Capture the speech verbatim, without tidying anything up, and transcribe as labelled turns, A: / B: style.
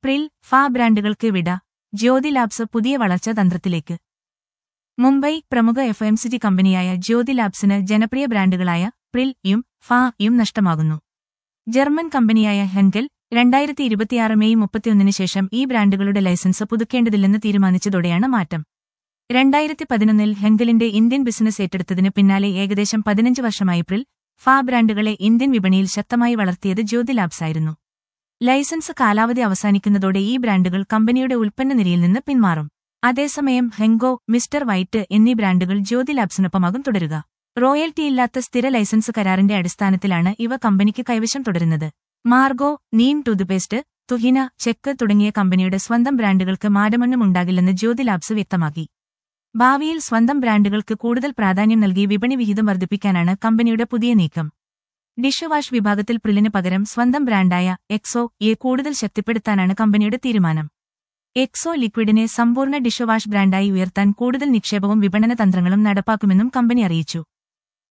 A: Pril, ഫാ ബ്രാൻഡുകൾക്ക് വിട. ജ്യോതി labs പുതിയ വളർച്ചാ തന്ത്രത്തിലേക്ക്. മുംബൈ പ്രമുഖ എഫ് എം സി ജി കമ്പനിയായ ജ്യോതി ലാബ്സിന് ജനപ്രിയ ബ്രാൻഡുകളായ പ്രിൽ യും ഫാ യും നഷ്ടമാകുന്നു. ജർമ്മൻ കമ്പനിയായ ഹെൻകെൽ രണ്ടായിരത്തി ഇരുപത്തിയാറ് മെയ് മുപ്പത്തിയൊന്നിന് ശേഷം ഈ ബ്രാൻഡുകളുടെ ലൈസൻസ് പുതുക്കേണ്ടതില്ലെന്ന് തീരുമാനിച്ചതോടെയാണ് മാറ്റം. രണ്ടായിരത്തി പതിനൊന്നിൽ ഹെൻകെലിന്റെ ഇന്ത്യൻ ബിസിനസ് ഏറ്റെടുത്തതിന് പിന്നാലെ ഏകദേശം പതിനഞ്ച് വർഷമായി പ്രിൽ, ഫാ ബ്രാൻഡുകളെ ഇന്ത്യൻ വിപണിയിൽ ശക്തമായി വളർത്തിയത് ജ്യോതി ലാബ്സായിരുന്നു. ലൈസൻസ് കാലാവധി അവസാനിക്കുന്നതോടെ ഈ ബ്രാൻഡുകൾ കമ്പനിയുടെ ഉൽപ്പന്ന നിരയിൽ നിന്ന് പിന്മാറും. അതേസമയം ഹെങ്കോ, മിസ്റ്റർ വൈറ്റ് എന്നീ ബ്രാൻഡുകൾ ജ്യോതി ലാബ്സിനൊപ്പമാകും തുടരുക. റോയൽറ്റിയില്ലാത്ത സ്ഥിര ലൈസൻസ് കരാറിന്റെ അടിസ്ഥാനത്തിലാണ് ഇവ കമ്പനിക്ക് കൈവശം തുടരുന്നത്. മാർഗോ, നീം ടൂത്ത്പേസ്റ്റ്, തുഹിന, ചെക്ക് തുടങ്ങിയ കമ്പനിയുടെ സ്വന്തം ബ്രാൻഡുകൾക്ക് മാറ്റമൊന്നും ഉണ്ടാകില്ലെന്ന് ജ്യോതി ലാബ്സ് വ്യക്തമാക്കി. ഭാവിയിൽ സ്വന്തം ബ്രാൻഡുകൾക്ക് കൂടുതൽ പ്രാധാന്യം നൽകി വിപണി വിഹിതം വർദ്ധിപ്പിക്കാനാണ് കമ്പനിയുടെ പുതിയ നീക്കം. ഡിഷ് വാഷ് വിഭാഗത്തിൽ പ്രിലിന് പകരം സ്വന്തം ബ്രാൻഡായ എക്സോ യെ കൂടുതൽ ശക്തിപ്പെടുത്താനാണ് കമ്പനിയുടെ തീരുമാനം. എക്സോ ലിക്വിഡിനെ സമ്പൂർണ്ണ ഡിഷ് വാഷ് ബ്രാൻഡായി ഉയർത്താൻ കൂടുതൽ നിക്ഷേപവും വിപണന തന്ത്രങ്ങളും നടപ്പാക്കുമെന്നും കമ്പനി അറിയിച്ചു.